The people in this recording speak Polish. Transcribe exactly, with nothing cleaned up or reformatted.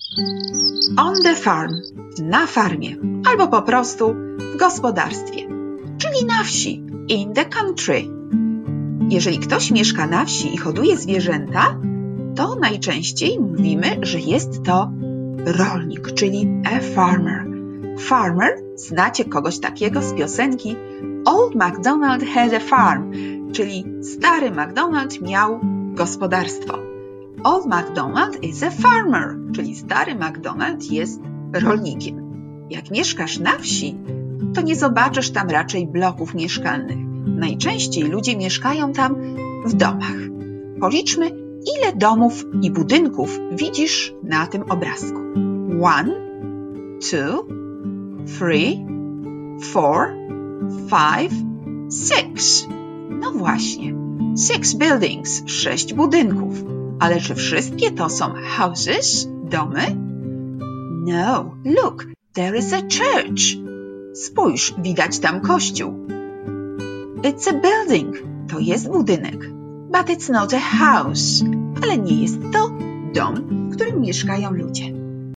On the farm, na farmie, albo po prostu w gospodarstwie, czyli na wsi, in the country. Jeżeli ktoś mieszka na wsi i hoduje zwierzęta, to najczęściej mówimy, że jest to rolnik, czyli a farmer. Farmer, znacie kogoś takiego z piosenki Old MacDonald had a farm, czyli stary MacDonald miał gospodarstwo. Old MacDonald is a farmer, czyli stary MacDonald jest rolnikiem. Jak mieszkasz na wsi, to nie zobaczysz tam raczej bloków mieszkalnych. Najczęściej ludzie mieszkają tam w domach. Policzmy, ile domów i budynków widzisz na tym obrazku. One, two, three, four, five, six. No właśnie, six buildings, sześć budynków. Ale czy wszystkie to są houses, domy? No, look, there is a church. Spójrz, widać tam kościół. It's a building, to jest budynek. But it's not a house, ale nie jest to dom, w którym mieszkają ludzie.